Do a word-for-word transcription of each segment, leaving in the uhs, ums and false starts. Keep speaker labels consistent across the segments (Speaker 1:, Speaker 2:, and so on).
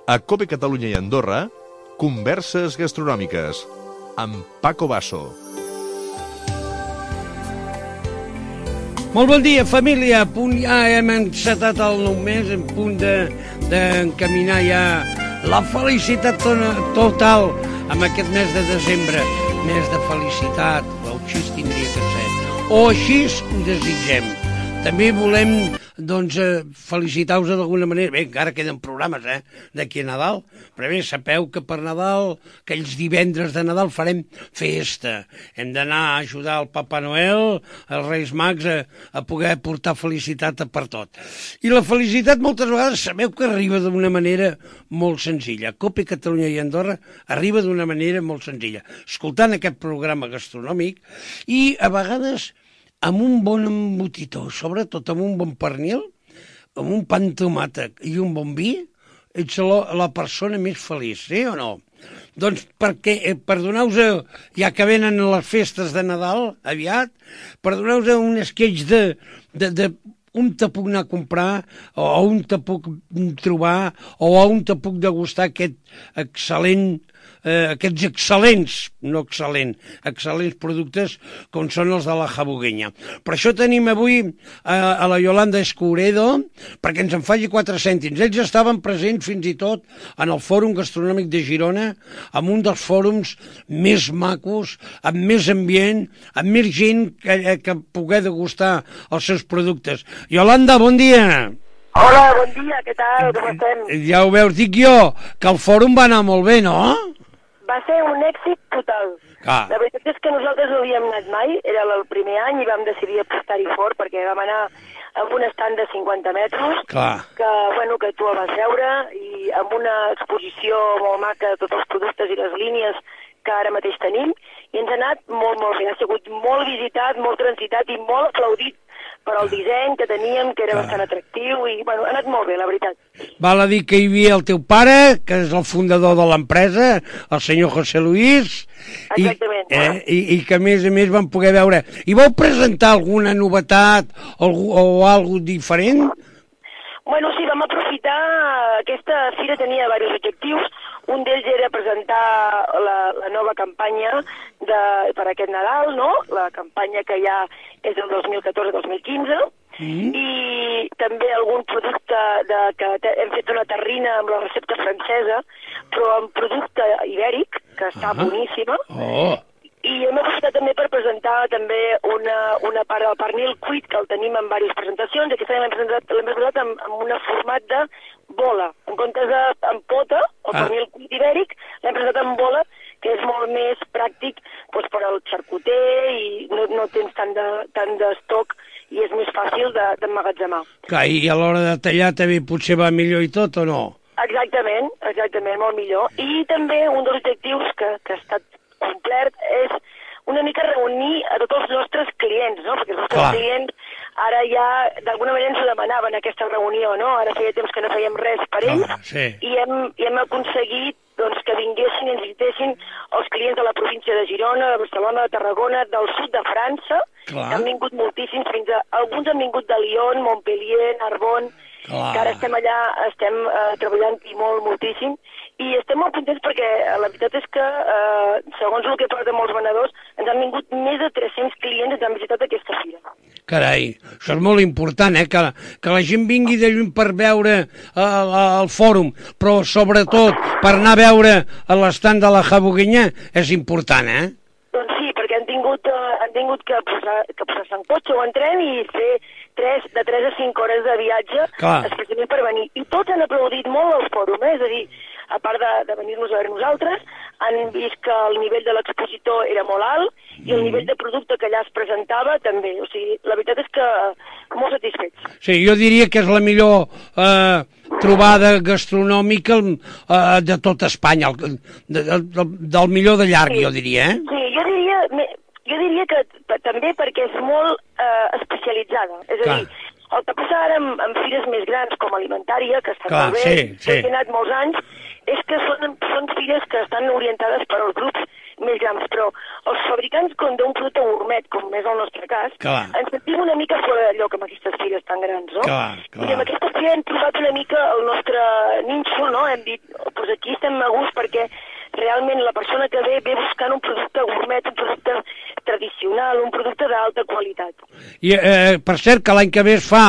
Speaker 1: A COPE Catalunya i Andorra, Converses Gastronòmiques, amb Paco Basso.
Speaker 2: Molt bon dia, família. A punt ja hem encetat el nou mes, en punt d'encaminar de, ja la felicitat total amb aquest mes de desembre. Mes de felicitat, o així tindria que ser. O així ho desitgem. També volem, doncs, felicitar-vos d'alguna manera. Bé, encara queden programes, eh, d'aquí a Nadal. Però bé, sapeu que per Nadal, aquells divendres de Nadal, farem festa. Hem d'anar a ajudar el Papa Noel, els Reis Mags, a, a poder portar felicitat per tot. I la felicitat moltes vegades sabeu que arriba d'una manera molt senzilla. COPE Catalunya i Andorra arriba d'una manera molt senzilla. Escoltant aquest programa gastronòmic i a vegades amb un bon embotitó, sobretot amb un bon pernil, amb un pa amb tomàquet i un bon vi, ets la, la persona més feliç, sí o no? Doncs perquè, eh, per donar-vos, ja que venen les festes de Nadal, aviat, per donar-vos un esquetx de, de, de on te puc anar a comprar, o on te puc trobar, o on te puc degustar aquest excel·lent Eh, aquests excel·lents, no excel·lent, excel·lents productes com són els de la Jabuguenya. Per això tenim avui eh, a la Yolanda Escuredo, perquè ens en faci quatre cèntims. Ells estaven presents fins i tot en el Fòrum Gastronòmic de Girona, amb un dels fòrums més macos, amb més ambient, amb més gent que, que poder degustar els seus productes. Yolanda, bon dia!
Speaker 3: Hola, bon dia, què tal? Com estem?
Speaker 2: Ja ho veus, dic jo, que el fòrum va anar molt bé, no?
Speaker 3: Va ser un èxit total.
Speaker 2: Ah.
Speaker 3: La veritat és que nosaltres no havíem anat mai, era el primer any i vam decidir apostar-hi fort perquè vam anar amb un estand de cinquanta metres,
Speaker 2: Clar.
Speaker 3: que, bueno, que tu el vas veure, i amb una exposició molt maca de tots els productes i les línies que ara mateix tenim, i ens ha anat molt, molt bé. Ha sigut molt visitat, molt transitat i molt aplaudit per al disseny que teníem, que era Clar. bastant atractiu, i bueno, ha anat molt bé, la veritat.
Speaker 2: Val a dir que hi havia el teu pare, que és el fundador de l'empresa, el senyor José Luis, i, eh, i, i que a més a més vam poder veure. I vau presentar alguna novetat o, o alguna diferent?
Speaker 3: Bueno, sí, vam aprofitar, aquesta fira tenia diversos objectius, un d'ells era presentar la, la nova campanya de, per aquest Nadal, no? La campanya que ja és del dos mil catorze dos mil quinze, mm. i també algun producte de, que hem fet una terrina amb la recepta francesa, però amb producte ibèric, que està ah. boníssima.
Speaker 2: Oh.
Speaker 3: I hem aprofitat també per presentar també una, una part del pernil cuit, que el tenim en diverses presentacions, i aquesta l'hem presentat, l'hem presentat amb, amb un format de bola. En comptes de amb pota, el ah. pernil cuit ibèric, l'hem presentat amb bola, que és molt més pràctic doncs, per al xarcuter i no, no tens tant de, tant d'estoc i és més fàcil d'emmagatzemar.
Speaker 2: Clar, i a l'hora de tallar també potser va millor i tot, o no?
Speaker 3: Exactament, exactament, molt millor. I també un dels objectius que, que ha estat complert és una mica reunir a tots els nostres clients, no? Perquè els nostres Clar. clients ara ja d'alguna manera ens ho demanaven aquesta reunió, no? Ara feia temps que no fèiem res per ells
Speaker 2: ah, sí.
Speaker 3: i, hem, i hem aconseguit doncs, que vinguessin i ens visitessin els clients de la província de Girona, de Barcelona, de Tarragona, del sud de França, Clar. que han vingut moltíssims, fins a alguns han vingut de Lyon, Montpellier, Narbonne, Clar. que ara estem allà, estem uh, treballant i molt, moltíssim, i estem molt contents perquè la veritat és que, eh, segons el que porten molts venedors, ens han vingut més de tres-cents clients, ens han visitat aquesta fira.
Speaker 2: Carai, això és molt important, eh? Que, que la gent vingui de lluny per veure eh, el fòrum, però sobretot per anar a veure l'estand de la Jabuguenya és important, eh?
Speaker 3: Doncs sí, perquè han tingut, uh, han tingut que posar-se que posar en cotxe o en tren i fer tres, de tres a cinc hores de viatge, Clar. especialment per venir. I tots han aplaudit molt el fòrum, eh? És a dir, a part de, de venir-nos a veure nosaltres, han vist que el nivell de l'expositor era molt alt i el nivell de producte que allà es presentava també. O sigui, la veritat és que molt satisfets.
Speaker 2: Sí, jo diria que és la millor eh, trobada gastronòmica eh, de tot Espanya, el, de, de, del millor de llarg,
Speaker 3: sí.
Speaker 2: jo diria, eh?
Speaker 3: Sí, jo diria, jo diria que també perquè és molt eh, especialitzada. És a
Speaker 2: Clar.
Speaker 3: dir, el que passa ara amb, amb fires més grans com alimentària, que estan
Speaker 2: Clar,
Speaker 3: molt bé,
Speaker 2: sí, sí.
Speaker 3: que he anat molts anys, és que són, són fires que estan orientades per als grups més grams, però els fabricants d'un producte gourmet, com és el nostre cas,
Speaker 2: clar.
Speaker 3: ens sentim una mica fora de lloc amb aquestes fires tan grans, no?
Speaker 2: Clar, clar.
Speaker 3: I amb aquesta fira hem trobat una mica el nostre nínxol, no? Hem dit, doncs aquí estem a gust perquè realment la persona que ve ve buscant un producte gourmet, un producte tradicional, un producte d'alta qualitat.
Speaker 2: I, eh, per cert, que l'any que ve es fa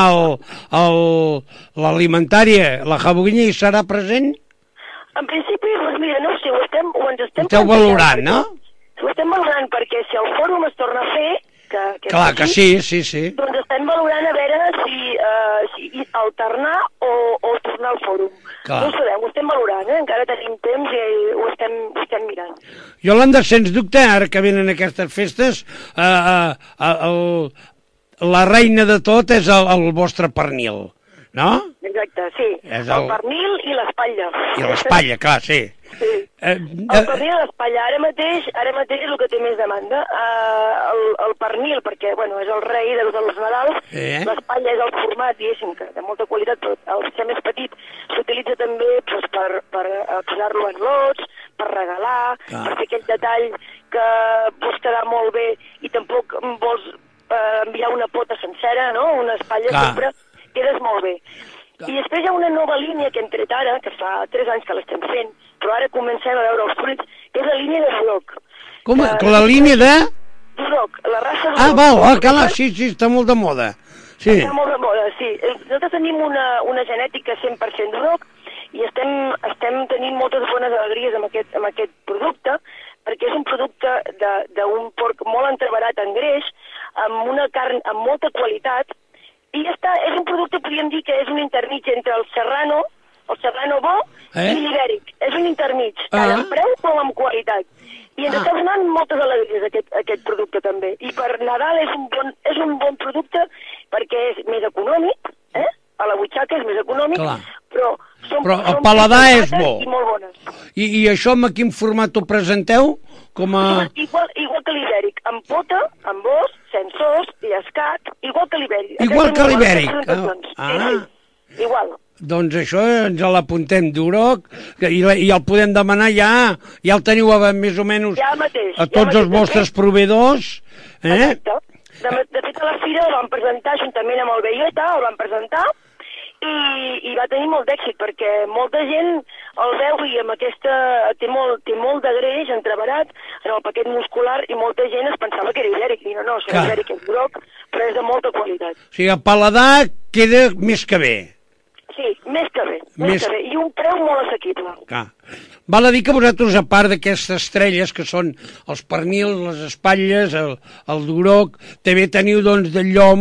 Speaker 2: l'alimentària, la Jabuguinha, hi serà present?
Speaker 3: En principi, doncs mira, no ho sé, ho, estem, ho ens estem...
Speaker 2: Ho esteu valorant, no?
Speaker 3: Ho estem valorant perquè si el fòrum es torna a fer... Que, que
Speaker 2: clar, que sí, sí, sí.
Speaker 3: Doncs estem valorant a veure si, uh, si alternar o, o tornar al fòrum. Clar. No ho sabem, ho estem valorant, eh? Encara tenim temps i ho estem, ho estem mirant.
Speaker 2: Iolanda, sens dubte, ara que venen aquestes festes, uh, uh, el, la reina de tot és el, el vostre pernil. No?
Speaker 3: Exacte, sí. És el... el pernil i l'espatlla.
Speaker 2: I l'espatlla, clar, sí.
Speaker 3: Sí. Eh, el pernil i l'espatlla. Ara mateix, ara mateix és el que té més demanda. Uh, el, el pernil, perquè bueno, és el rei de tots els Nadals. Eh? L'espatlla és el format, diguéssim, que de molta qualitat, però al ser més petit s'utilitza també pues, per, per posar-lo en lots, per regalar, clar. Per fer aquell detall que vols quedar molt bé i tampoc vols uh, enviar una pota sencera, no? Una espatlla clar. Sempre... quedes molt bé. I després hi ha una nova línia que hem tret ara, que fa tres anys que l'estem fent, però ara comencem a veure els fruits, que és la línia de Duroc.
Speaker 2: Com? Que, la línia de...
Speaker 3: Duroc, la raça Duroc.
Speaker 2: Ah, val, ah, clar, sí, sí, està molt de moda. Sí.
Speaker 3: Està molt de moda, sí. Nosaltres tenim una, una genètica cent per cent Duroc i estem, estem tenint moltes bones alegries amb aquest, amb aquest producte, perquè és un producte d'un porc molt entrebarat en greix, amb una carn amb molta qualitat. I ja està, és un producte, podríem dir que és un intermig entre el serrano, el serrano bo, eh? I l'ibèric. És un intermig, tant ah. en preu com en qualitat. I ens ah. està donant moltes alegries aquest, aquest producte també. I per Nadal és un bon, és un bon producte perquè és més econòmic, eh? A la butxaca és més econòmic, clar. Però, som,
Speaker 2: però el
Speaker 3: som
Speaker 2: paladar és bo.
Speaker 3: I molt bones.
Speaker 2: I, I això amb quin format ho presenteu? Com a...
Speaker 3: Igual, igual que l'ibèric, amb pota, amb os, sense os, llescat, igual que l'ibèric.
Speaker 2: Igual que l'ibèric. Ah.
Speaker 3: ah. Sí, igual.
Speaker 2: Doncs això ens l'apuntem d'Uroc i, i el podem demanar ja, ja el teniu a, més o menys
Speaker 3: ja mateix,
Speaker 2: a tots ja els mateix, vostres eh? proveïdors. Eh?
Speaker 3: Exacte. De, de fet, a la fira el vam presentar juntament amb el Bellota, el vam presentar, i, i va tenir molt d'èxit, perquè molta gent el veu i amb aquesta... té molt, té molt de greix entrebarat en el paquet muscular i molta gent es pensava que era ibèric. I no, no, si ibèric és groc, però és de molta qualitat.
Speaker 2: O sigui, el paladar queda més que bé.
Speaker 3: Sí, més que bé, més, més... que bé, i un preu molt assequible.
Speaker 2: Clar. Val a dir que vosaltres, a part d'aquestes estrelles, que són els pernils, les espatlles, el, el duroc, també teniu, doncs, de llom,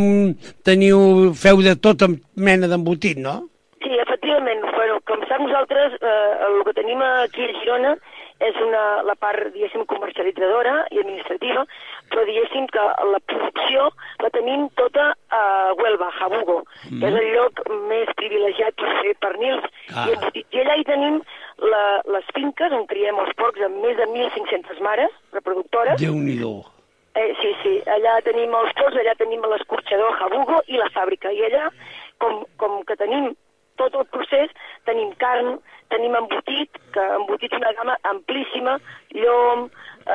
Speaker 2: teniu, feu de tota mena d'embotit, no?
Speaker 3: Sí, efectivament. Bueno, com sap nosaltres, eh, el que tenim aquí a Girona és una, la part, diguéssim, comercialitzadora i administrativa, però diguéssim que la producció la tenim tota a Huelva, Jabugo, mm. que és el lloc més privilegiat per fer pernils ah. i embotits. I allà hi tenim la, les finques on criem els porcs amb més de mil cinc-centes mares reproductores.
Speaker 2: Déu-n'hi-do.
Speaker 3: Eh, sí, sí, allà tenim els porcs, allà tenim l'escorxador Jabugo i la fàbrica. I allà, com, com que tenim tot el procés, tenim carn, tenim embotit, que embotit una gamma amplíssima, llom,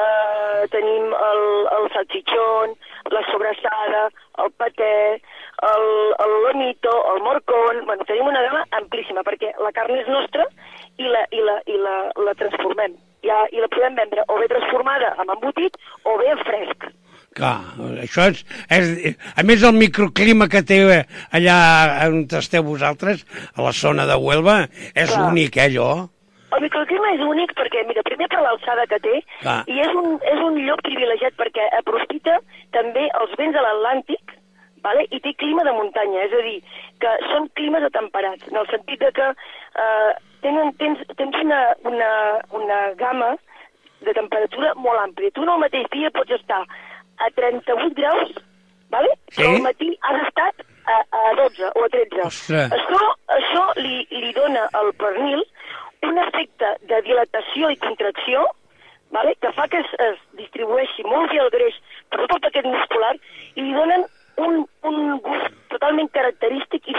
Speaker 3: eh, tenim el, el salchichón, la sobrassada, el paté, el, el lomito, el morcón... Bueno, tenim una gamma amplíssima, perquè la carn és nostra i la, i la, i la, la transformem. Ja, I la podem vendre o bé transformada amb embotit o bé en fresc.
Speaker 2: Clar, això és, és... A més, el microclima que té allà on esteu vosaltres, a la zona de Huelva, és clar. Únic, eh, allò?
Speaker 3: El microclima és únic perquè, mira, primer per l'alçada que té, clar. I és un, és un lloc privilegiat perquè aprofita també els vents de l'Atlàntic, vale? I té clima de muntanya, és a dir, que són climes atemperats, en el sentit de que eh, tenen, tens, tens una, una, una gamma de temperatura molt àmplia. Tu en el mateix dia pots estar a trenta-vuit graus, vale? Sí? Però al matí has estat a, a dotze o a tretze. Ostres. Això, això li, li dona al pernil un efecte de dilatació i contracció, vale? Que fa que es, es distribueixi molt bé el greix per tot el paquet muscular i li donen un, un gust totalment característic i diferent. És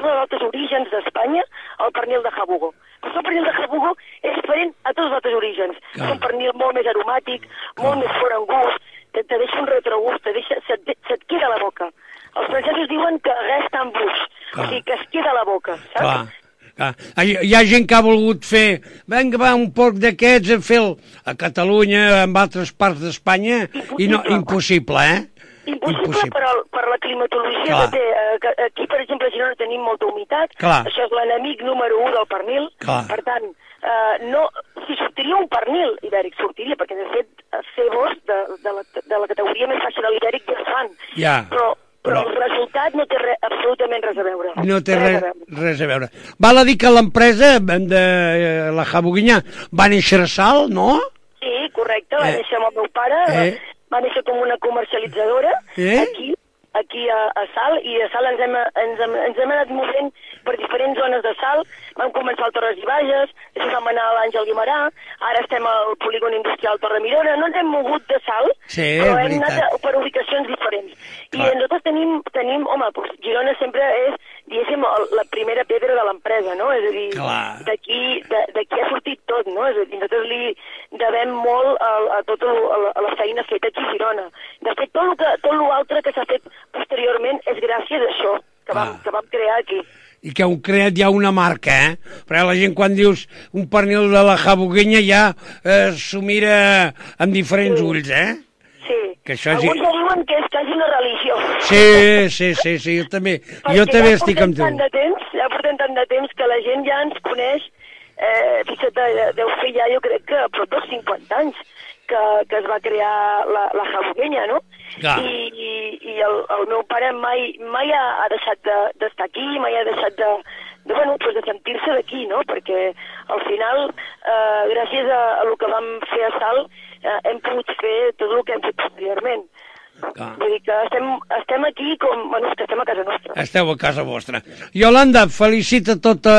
Speaker 3: tots els altres orígens d'Espanya el pernil de Jabugo. Però el pernil de Jabugo és diferent a tots els altres orígens. És un pernil molt més aromàtic, molt més fort en gust, te, te deixa un retrogust, te deixa, se't, se't queda a la boca. Els francesos diuen que resta en bouche, o sigui, que es queda a la boca, saps?
Speaker 2: Clar. Ah, hi ha gent que ha volgut fer, vinga, va, un porc d'aquests a fer a Catalunya, en altres parts d'Espanya, i no, impossible, eh?
Speaker 3: Impossible, impossible. Per, el, per la climatologia que té. Eh, aquí, per exemple, a Girona tenim molta humitat,
Speaker 2: Clar.
Speaker 3: Això és l'enemic número u del pernil,
Speaker 2: Clar.
Speaker 3: Per tant, eh, no, si sortiria un pernil ibèric, sortiria, perquè de fet, cebos de, de, la, de la categoria més fàcil de l'ibèric ja es fan,
Speaker 2: ja.
Speaker 3: però Però el resultat no té re, absolutament res a veure.
Speaker 2: No té res, res, a veure. res a veure. Val a dir que l'empresa de la Jabuguenya va néixer a Salt, no?
Speaker 3: Sí, correcte, va eh. néixer amb el meu pare, eh. va néixer com una comercialitzadora eh. aquí, aquí a, a Salt, i a Salt ens hem, ens, hem, ens hem anat movent per diferents zones de Salt. Vam començar al Torres i Bages, després vam anar a l'Àngel Guimerà, ara estem al polígon industrial Torre Mirona. No ens hem mogut de Salt,
Speaker 2: sí,
Speaker 3: però hem anat a, per ubicacions diferents. Clar. I nosaltres tenim, tenim home, doncs Girona sempre és, diguéssim, la primera pedra de l'empresa, no? És a dir, d'aquí d'aquí ha sortit tot, no? És a dir, nosaltres li devem molt a, a tota la feina feta aquí a Girona. De fet, tot l'altre que s'ha fet posteriorment és gràcies a això que vam, que vam crear aquí.
Speaker 2: I que heu creat ja una marca, eh? Perquè la gent quan dius un pernil de la Jabuguenya ja eh, s'ho mira amb diferents sí. ulls, eh?
Speaker 3: Sí, que això és... alguns diuen que és quasi una religió.
Speaker 2: Sí, sí, sí, sí, jo també, jo també ja estic amb tu.
Speaker 3: Tant de temps, ja portem tant de temps que la gent ja ens coneix, eh, fixa't, deu fer ja jo crec que prop dels cinquanta anys que, que es va crear la, la Jabuguenya, no?
Speaker 2: Ah.
Speaker 3: I, i, i el, el meu pare mai, mai ha, ha deixat d'estar de, aquí, mai ha deixat de, de, bueno, pues de sentir-se d'aquí, no? Perquè al final, eh, gràcies a, a el que vam fer a Salt, eh, hem pogut fer tot el que hem fet posteriorment. Ah. Vull dir que estem, estem aquí com, bueno, que estem a casa nostra.
Speaker 2: Esteu a casa vostra. Iolanda, felicita tota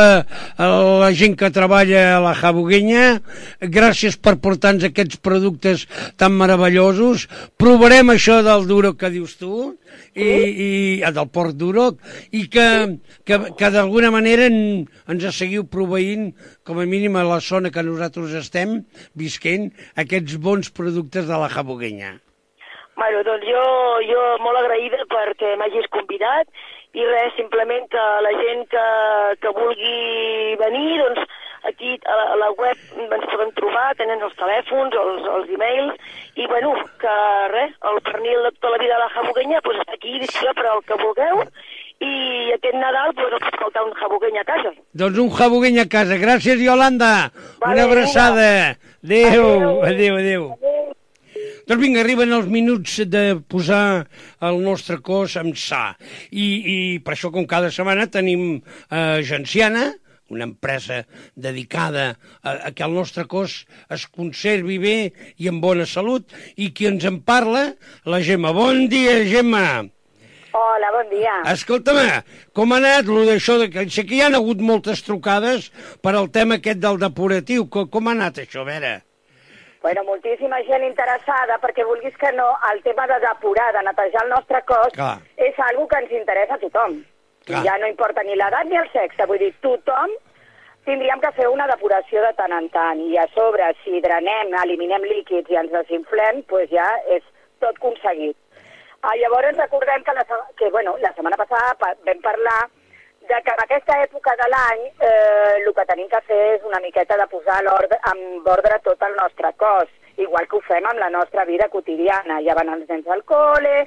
Speaker 2: la gent que treballa a la Jabuguenya. Gràcies per portar-nos aquests productes tan meravellosos. Provarem això del Duroc que dius tu, i, i del porc Duroc, i que, que, que d'alguna manera en, ens seguiu proveint, com a mínim a la zona que nosaltres estem visquent, aquests bons productes de la Jabuguenya.
Speaker 3: Bueno, doncs jo, jo molt agraïda perquè m'hagis convidat i res, simplement que la gent que, que vulgui venir, doncs aquí a la, a la web ens poden trobar, tenen els telèfons, els, els e-mails, i bueno, que res, el pernil de tota la vida de la Jabuguenya doncs està aquí disponible per al que vulgueu, i aquest Nadal doncs us faltar un Jabuguenya a casa.
Speaker 2: Doncs un Jabuguenya a casa. Gràcies, Iolanda. Vale, una abraçada. Adéu, adéu, adéu. adéu. Doncs vinga, arriben els minuts de posar el nostre cos en sa. I, i per això, com cada setmana, tenim eh, Genciana, una empresa dedicada a, a que el nostre cos es conservi bé i en bona salut, i qui ens en parla, la Gemma. Bon dia, Gemma.
Speaker 4: Hola, bon dia.
Speaker 2: Escolta'm, com ha anat lo d'això? De... Sé que hi ha hagut moltes trucades per al tema aquest del depuratiu. Com, com ha anat això, a veure?
Speaker 4: Bueno, moltíssima gent interessada, perquè vulguis que no, el tema de depurar, de netejar el nostre cos, Clar. és algo que ens interessa a tothom. Clar. I ja no importa ni l'edat ni el sexe, vull dir, tothom tindríem que fer una depuració de tant en tant, i a sobre, si drenem, eliminem líquids i ens desinflem, doncs ja és tot aconseguit. Ah, llavors recordem que, la, que bueno, la setmana passada vam parlar de que en aquesta època de l'any eh, el que tenim que fer és una miqueta de posar en ordre tot el nostre cos, igual que ho fem amb la nostra vida quotidiana. Ja van els nens al col·le,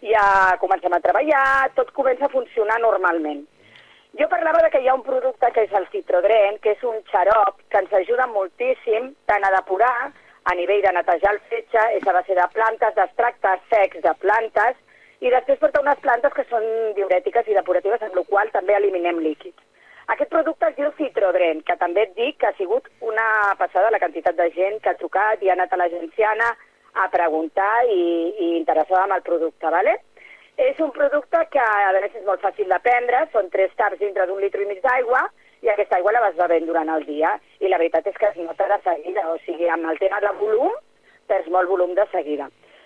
Speaker 4: ja comencem a treballar, tot comença a funcionar normalment. Jo parlava de que hi ha un producte que és el Citrodren, que és un xarop que ens ajuda moltíssim tant a depurar, a nivell de netejar el fetge, és a base de plantes, d'extractes secs de plantes, i després porta unes plantes que són diurètiques i depuratives, amb la qual també eliminem líquids. Aquest producte es diu Citrodren, que també et dic que ha sigut una passada la quantitat de gent que ha trucat i ha anat a la Genciana a preguntar i, i interessada amb el producte, ¿vale? És un producte que, a més, és molt fàcil de prendre, són tres taps dintre d'un litre i mig d'aigua, i aquesta aigua la vas bevent durant el dia, i la veritat és que es nota de seguida, o sigui, amb el tema de volum, perds molt volum de seguida.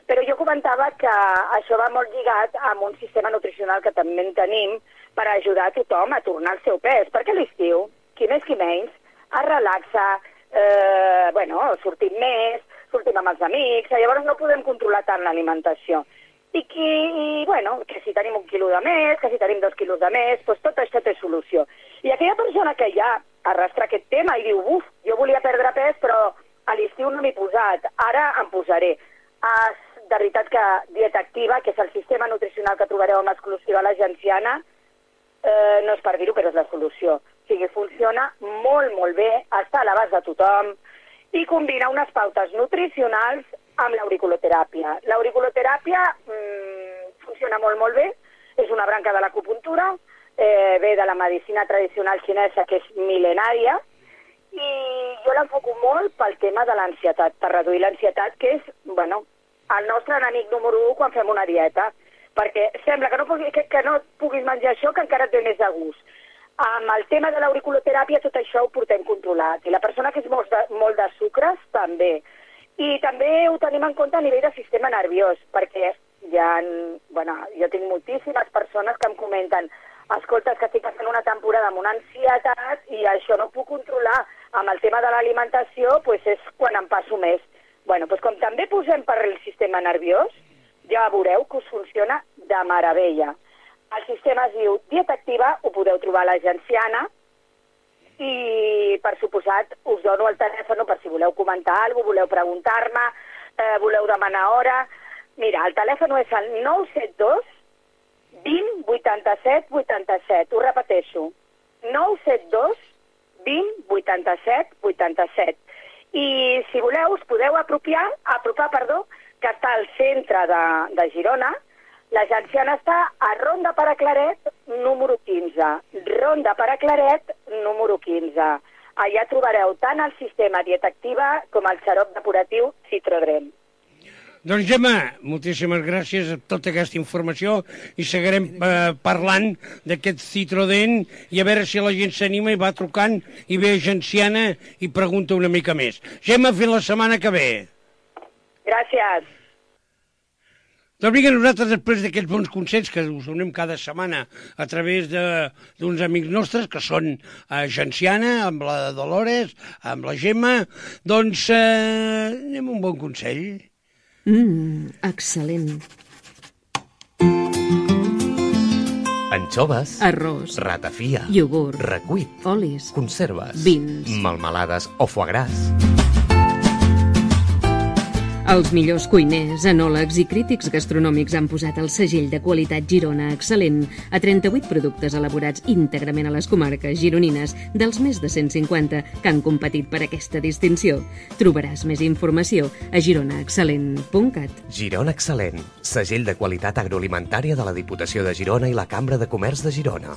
Speaker 4: Però jo comentava que això va molt lligat amb un sistema nutricional que també en tenim per ajudar a tothom a tornar al seu pes, perquè a l'estiu, qui més qui menys, es relaxa, eh, bueno, sortim més, sortim amb els amics, llavors no podem controlar tant l'alimentació. I, qui, i bueno, que si tenim un quilo de més, que si tenim dos quilos de més, doncs tot això té solució. I aquella persona que ja arrastra aquest tema i diu, uf, jo volia perdre pes, però a l'estiu no m'he posat, ara em posaré. Es, de veritat que Dieta Activa, que és el sistema nutricional que trobareu amb exclusiva a la Genciana, eh, no és per dir-ho, però és la solució. O sigui, funciona molt, molt bé, està a l'abast de tothom, i combina unes pautes nutricionals amb l'auriculoteràpia. L'auriculoteràpia mmm, funciona molt, molt bé, és una branca de l'acupuntura, eh, ve de la medicina tradicional xinesa, que és mil·lenària, i jo l'enfoco molt pel tema de l'ansietat, per reduir l'ansietat, que és, bueno, el nostre enemic número u quan fem una dieta, perquè sembla que no, pugui, que, que no puguis menjar això, que encara et ve més de gust. Amb el tema de l'auriculoteràpia tot això ho portem controlat, i la persona que és molt de, molt de sucres també. I també ho tenim en compte a nivell de sistema nerviós, perquè hi ha, bueno, jo tinc moltíssimes persones que em comenten escolta, que estic passant una temporada amb una ansietat i això no puc controlar. Amb el tema de l'alimentació, pues és quan em passo més. Bueno, pues com també posem per el sistema nerviós, ja veureu que us funciona de meravella. El sistema es diu Dieta Activa, ho podeu trobar a la Genciana, i, per suposat, us dono el telèfon per si voleu comentar alguna cosa, voleu preguntar-me, eh, voleu demanar hora. Mira, el telèfon és el nou set dos vint vuitanta-set vuitanta-set. Ho repeteixo, nou set dos vint vuitanta-set vuitanta-set. I si voleu, us podeu apropiar, apropar, perdó, que està al centre de, de Girona. La Genciana està a Ronda per a Claret, número quinze. Ronda per a Claret, número quinze. Allà trobareu tant el sistema Dieta Activa com el xarop depuratiu Citrodren.
Speaker 2: Doncs Gemma, moltíssimes gràcies per tota aquesta informació i seguirem eh, parlant d'aquest Citrodent i a veure si la gent s'anima i va trucant i ve a Genciana i pregunta una mica més. Gemma, fins la setmana que ve.
Speaker 4: Gràcies.
Speaker 2: Doncs vinga, nosaltres després d'aquests bons consells que us donem cada setmana a través d'uns amics nostres que són a Genciana, amb la Dolores, amb la Gemma, doncs eh, anem a un bon consell.
Speaker 5: Mmm, excel·lent.
Speaker 6: Anxoves,
Speaker 5: arròs,
Speaker 6: ratafia,
Speaker 5: iogurt,
Speaker 6: recuit,
Speaker 5: olis,
Speaker 6: conserves,
Speaker 5: vins,
Speaker 6: melmelades o foie gras.
Speaker 5: Els millors cuiners, enòlegs i crítics gastronòmics han posat el segell de qualitat Girona Excel·lent a trenta-vuit productes elaborats íntegrament a les comarques gironines dels més de cent cinquanta que han competit per aquesta distinció. Trobaràs més informació a girona excel·lent punt cat.
Speaker 6: Girona Excel·lent, segell de qualitat agroalimentària de la Diputació de Girona i la Cambra de Comerç de Girona.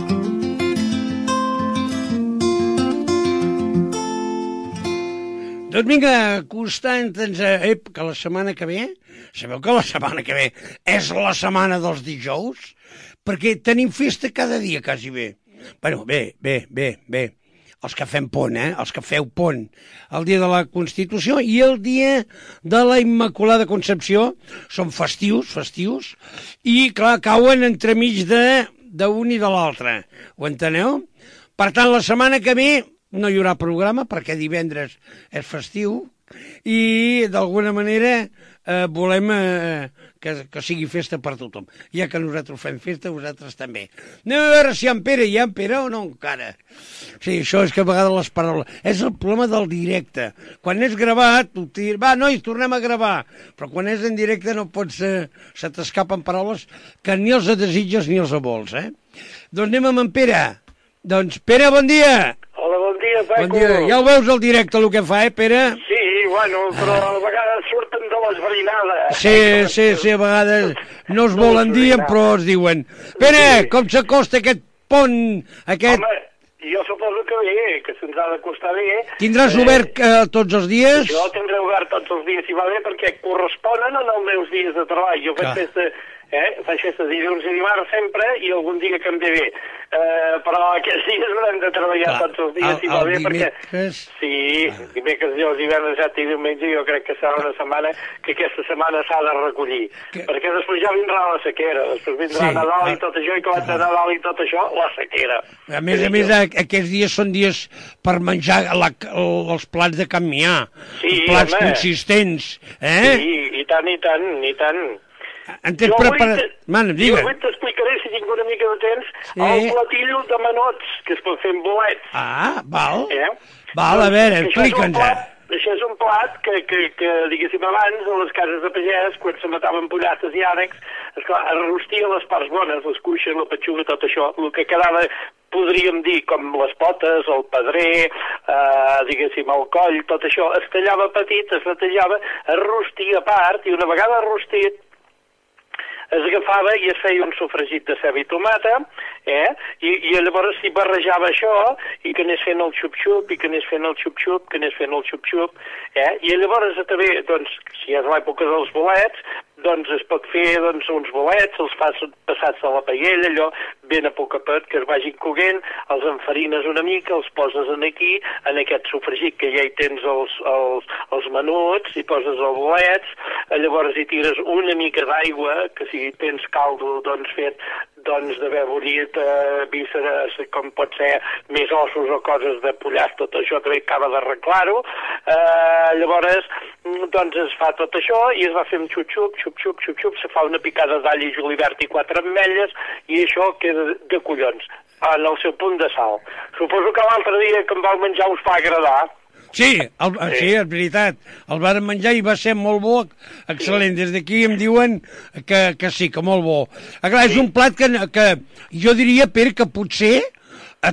Speaker 2: Doncs vinga, acostant-nos a... Ep, que la setmana que ve... Sabeu que la setmana que ve és la setmana dels dijous? Perquè tenim festa cada dia, quasi bé. Bueno, bé, bé, bé, bé. Els que fem pont, eh? Els que feu pont. El dia de la Constitució i el dia de la Immaculada Concepció són festius, festius, i, clar, cauen entremig d'un i de l'altre. Ho enteneu? Per tant, la setmana que ve no hi haurà programa perquè divendres és festiu i d'alguna manera eh, volem eh, que, que sigui festa per tothom. Ja que nosaltres fem festa, vosaltres també. Anem a veure si hi ha en Pere. Hi ha en Pere o no encara? Sí, això és que a vegades les paraules... És el problema del directe. Quan és gravat, tu tires... Va, nois, tornem a gravar. Però quan és en directe no pots... Eh, se t'escapen paraules que ni els desitges ni els vols, eh? Doncs anem amb en Pere. Doncs, Pere, bon dia!
Speaker 7: Hola, bon dia, Paco.
Speaker 2: Bon dia. Ja ho veus el directe, el que fa, eh, Pere?
Speaker 7: Sí, bueno, però a vegades surten de les veïnades.
Speaker 2: Sí, sí, sí, a vegades no es volen dir, però es diuen. Pere, com s'acosta aquest pont, aquest...
Speaker 7: Home, jo suposo que bé, que se'ns ha d'acostar bé.
Speaker 2: Tindràs eh, obert eh, tots els dies?
Speaker 7: Jo tindré obert tots els dies, si va bé, perquè corresponen en els meus dies de treball. Jo faig festa eh? Faig festa dilluns i dimarts sempre, i algun dia que em ve bé. Uh, però aquests dies haurem de treballar Clar, tots els dies, el, si va bé, dimecres... perquè... Sí, ah. dimecres, dijous, divendres, dissabte i diumenge, jo crec que serà una setmana que aquesta setmana s'ha de recollir. Que... Perquè després ja vindrà la sequera, després vindrà sí, Nadal ah. i tot això, i quan de Nadal i tot això, la sequera.
Speaker 2: A més a més, aquests dies són dies per menjar la, els plats de Can Mià, sí, plats home. consistents, eh?
Speaker 7: Sí, i tant, i tant, i tant.
Speaker 2: En tens preparat... Man,
Speaker 7: jo avui t'explicaré, si tinc una mica de temps, sí. el platillo de menots, que es pot fer amb bolets.
Speaker 2: Ah, val. Eh? Val, a veure, explica'ns.
Speaker 7: Això és un plat que, que, que, diguéssim, abans, a les cases de pagès, quan se mataven pollates i ànecs, esclar, es rostia les parts bones, les cuixes, la petxuga, tot això, el que quedava, podríem dir, com les potes, el pedrer, eh, diguéssim, el coll, tot això, es tallava petit, es retallava, es rostia a part, i una vegada rostit, es agafava i es feia un sofregit de ceba i tomata, eh? I, i llavors s'hi barrejava això, i que anés fent el xup-xup, i que anés fent el xup-xup, que anés fent el xup-xup, eh? I llavors també, doncs, si és l'època dels bolets, doncs es pot fer doncs, uns bolets, els fas passats a la paella, allò ben a poc a poc, que es vagin coguent, els enfarines una mica, els poses en aquí, en aquest sofregit que ja hi tens els, els, els menuts, i poses els bolets, llavors hi tires una mica d'aigua, que si tens caldo doncs, fet doncs d'haver borit eh, vísceres, com pot ser més ossos o coses de pollars, tot això també acaba d'arreglar-ho. Eh, llavors, doncs es fa tot això i es va fer amb xup-xup, xup-xup, xup-xup, se fa una picada d'all i julivert i quatre ametlles i això queda de collons, en el seu punt de sal. Suposo que l'altre dia que em vau menjar us va agradar.
Speaker 2: Sí, el, sí. sí, és veritat. El vàrem menjar i va ser molt bo, excel·lent. Des d'aquí em diuen que, que sí, que molt bo. Ah, clar, és un plat que, que jo diria, Pere, que potser a,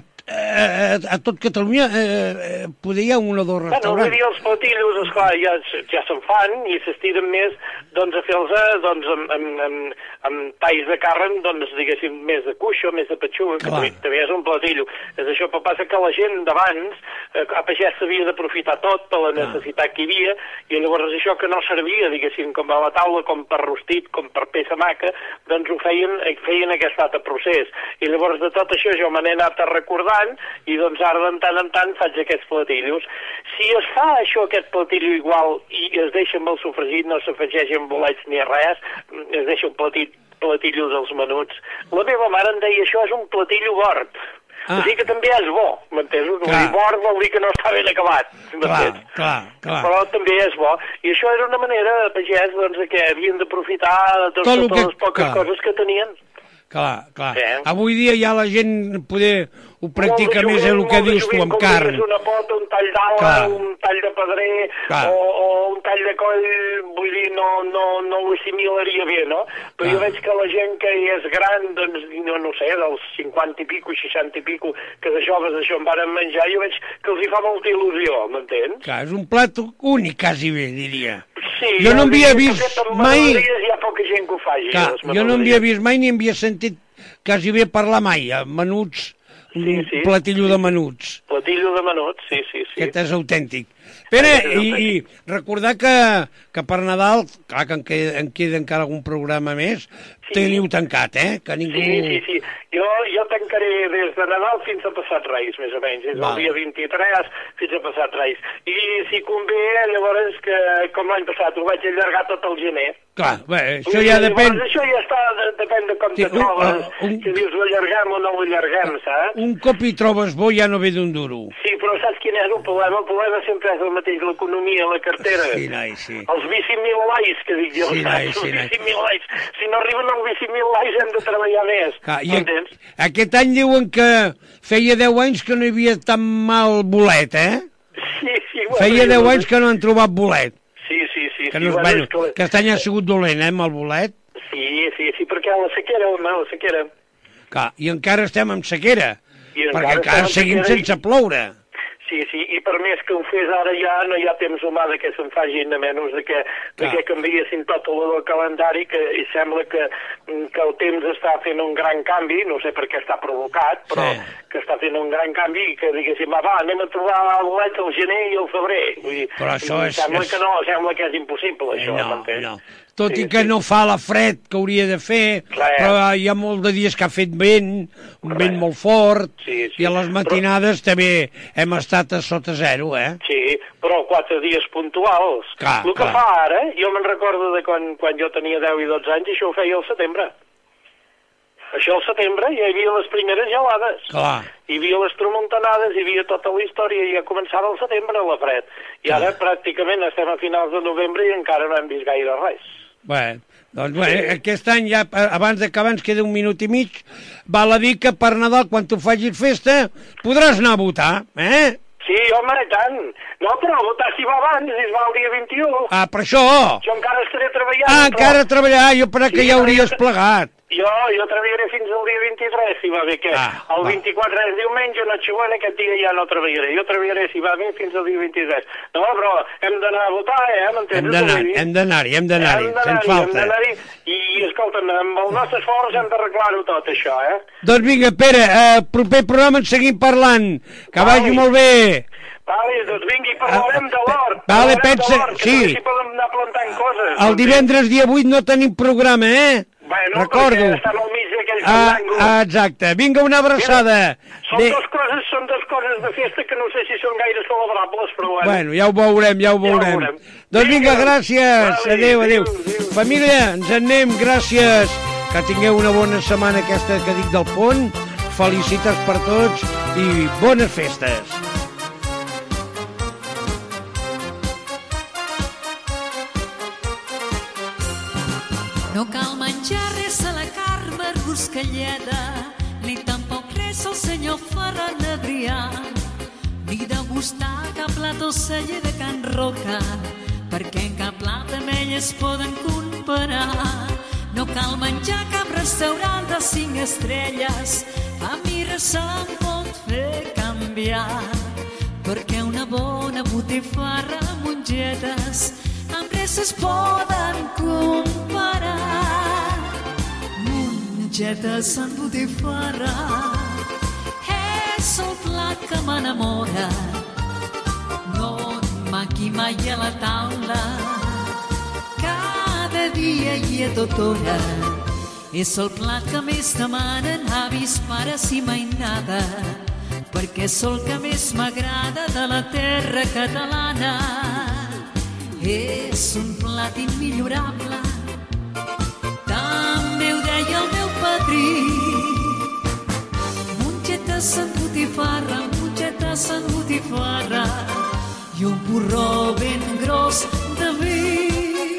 Speaker 2: a, a tot Catalunya eh, poder hi ha un o dos restaurants.
Speaker 7: Bueno, vull dir, els platillos, esclar, ja, ja se'n fan i s'estiren més doncs, a fer-los doncs, amb, amb, amb, amb talls de carn, doncs, diguéssim, més de cuixo, més de petxuga, que també, també és un platillo. És això, però passa que la gent d'abans, eh, a pagès s'havia d'aprofitar tot per la necessitat que hi havia, i llavors això que no servia, diguéssim, com a la taula, com per rostit, com per peça maca, doncs ho feien, feien aquest altre procés. I llavors de tot això jo me n'he anat a recordant, i doncs ara de tant en tant faig aquests platillos. Si es fa això, aquest platillo igual, i es deixa amb el sofregit, no s'afegeix amb bolets ni res, es deixa un platit, platillo dels menuts. La meva mare em deia, això és un platillo bord. Ah. O sigui que també és bo, m'entens? Bord vol dir que no està ben acabat,
Speaker 2: m'entens? Clar, clar, clar.
Speaker 7: Però també és bo. I això era una manera de pagès, doncs, que havien d'aprofitar de totes que... les poques clar. coses que tenien.
Speaker 2: Clar, clar. Eh? Avui dia ja la gent poder ho practica més el que dius tu, amb carn.
Speaker 7: Una pota, un tall d'ala, un tall de pedrer, o, o un tall de coll, vull dir, no, no, no ho assimilaria bé, no? Però clar. Jo veig que la gent que és gran, doncs, no, no sé, dels cinquanta i pico, seixanta i pico, que de joves això en varen menjar, jo veig que els hi fa molta il·lusió, m'entens?
Speaker 2: Clar, és un plat únic, quasi bé, diria.
Speaker 7: Sí,
Speaker 2: jo no havia vist mai...
Speaker 7: Hi ha poca gent que ho faci.
Speaker 2: Clar, jo no havia vist mai ni havia sentit quasi bé parlar mai, a menuts, un sí, sí. platillo de menuts.
Speaker 7: Platillo de menuts, sí, sí, sí.
Speaker 2: Aquest és autèntic. Pere, i, i recordar que, que per Nadal, clar que en queda, en queda encara algun programa més, sí. teniu tancat, eh? Que ningú...
Speaker 7: Sí, sí, sí. Jo, jo tancaré des de Nadal fins a passat Reis, més o menys. Des del dia vint-i-tres fins a passat Reis. I si convé, llavors, que com l'any passat ho vaig allargar tot el gener.
Speaker 2: Clar, bé, això ja depèn...
Speaker 7: Llavors, això ja està, depèn de com sí, te trobes, un, un... si dius ho allarguem o no ho allarguem, saps?
Speaker 2: Un cop hi trobes bo ja no ve d'un duro.
Speaker 7: Sí, però saps quin és el problema? El problema sempre és el mateix, l'economia, la cartera.
Speaker 2: Sí, noi, sí.
Speaker 7: Els vicimil lais, que dic jo,
Speaker 2: sí, noi,
Speaker 7: els
Speaker 2: sí,
Speaker 7: vicimil lais. Si no arriben als vicimil lais hem de treballar més.
Speaker 2: Clar, i a, aquest any diuen que feia deu anys que no hi havia tan mal bolet, eh?
Speaker 7: Sí, sí. Bueno,
Speaker 2: feia deu anys que no han trobat bolet.
Speaker 7: Sí, sí, sí.
Speaker 2: Que, no, sí, bueno, que... que aquest any ha sigut dolent, eh, amb el bolet.
Speaker 7: Sí, sí, sí, perquè la sequera, home, la sequera.
Speaker 2: Clar, i encara estem en sequera, I perquè encara seguim sense i... ploure.
Speaker 7: Sí, sí, i per més que ho fes ara ja no hi ha temps humà de que se'n facin, a menys de que, de que canviessin tot el del calendari, que i sembla que, que el temps està fent un gran canvi, no sé per què està provocat, però sí. que està fent un gran canvi i que diguéssim, va, anem a trobar el bolet al gener i el febrer. Vull dir,
Speaker 2: però això és...
Speaker 7: Sembla
Speaker 2: és...
Speaker 7: que no, sembla que és impossible, això,
Speaker 2: eh, no,
Speaker 7: m'entens?
Speaker 2: no. tot sí, i que sí. no fa la fred que hauria de fer, clar, però hi ha molt de dies que ha fet vent, un vent molt fort, sí, sí. i a les matinades però... també hem estat a sota zero, eh?
Speaker 7: Sí, però quatre dies puntuals. Clar, el que clar. fa ara, jo me'n recordo de quan, quan jo tenia deu i dotze anys, això ho feia al setembre. Això al setembre hi havia les primeres gelades. Clar. Hi havia les tramuntanades, hi havia tota la història, i ja començava al setembre la fred. I ara Clar. pràcticament estem a finals de novembre i encara no hem vist gaire res.
Speaker 2: Bé, doncs bé, sí. aquest any ja, abans d'acabar, ens queda un minut i mig, val a dir que per Nadal, quan tu facis festa, podràs anar a votar, eh?
Speaker 7: Sí, home, i tant. No, però votar si va abans, si es va el dia vint-i-u.
Speaker 2: Ah, per això.
Speaker 7: Jo encara estaré treballant.
Speaker 2: Ah, encara però... treballar, jo per que sí, ja hauries plegat.
Speaker 7: Jo, jo treballaré fins al dia vint-i-tres, si va bé, que ah, el vint-i-quatre és diumenge, Nochebuena, aquest dia ja no treballaré. Jo treballaré, si va bé, fins al dia vint-i-tres. No, però hem d'anar a votar, eh, m'entens?
Speaker 2: Hem d'anar-hi, hem d'anar-hi, hem d'anar-hi, sense falta. Hem d'anar-hi,
Speaker 7: i, escolta'm, amb el nostre esforç hem d'arreglar-ho tot, això, eh?
Speaker 2: Doncs vinga, Pere, eh, proper programa en seguim parlant. Que vale. vagi molt bé.
Speaker 7: Vale, doncs vingui, parlarem de l'hort.
Speaker 2: Vale, pensa, sí.
Speaker 7: Que podem anar plantant coses.
Speaker 2: El divendres dia vuit no tenim programa, eh?
Speaker 7: Bueno,
Speaker 2: recordo.
Speaker 7: Estan al mig d'aquell
Speaker 2: ah, ah, exacte. Vinga, una abraçada.
Speaker 7: Mira, són, de... dos coses, són dos coses de festa que no sé si són gaire celebrables, però bueno.
Speaker 2: Bueno, ja ho veurem, ja ho veurem. Ja ho veurem. Doncs vinga, gràcies. Vale, adéu, adéu, adéu. Família, ens en anem, gràcies. Que tingueu una bona setmana aquesta que dic del pont. Felicitats per tots i bones festes.
Speaker 8: No cal menjar res a la Carme Ruscalleda, ni tampoc res al senyor Ferran Adrià, ni degustar cap plat o celler de Can Roca, perquè en cap plat amb ell es poden comparar. No cal menjar cap restaurant de cinc estrelles, a mi res se'm pot fer canviar, perquè una bona botifarra amb mongetes amb res es poden comparar. Mongetes amb botifarra és el plat que m'enamora, no em maqui mai a la taula, cada dia i a tota hora. És el plat que més demanen avis, pares i mainada, perquè és el que més m'agrada de la terra catalana. És un plat immillorable, també ho deia el meu padrí. Mongetes amb botifarra, mongetes amb botifarra i un porró ben gros de vi.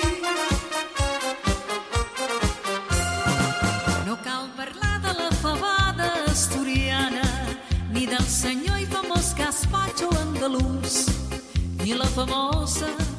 Speaker 8: No cal parlar de la fabada asturiana, ni del senyor i famós gazpacho andalús, ni la famosa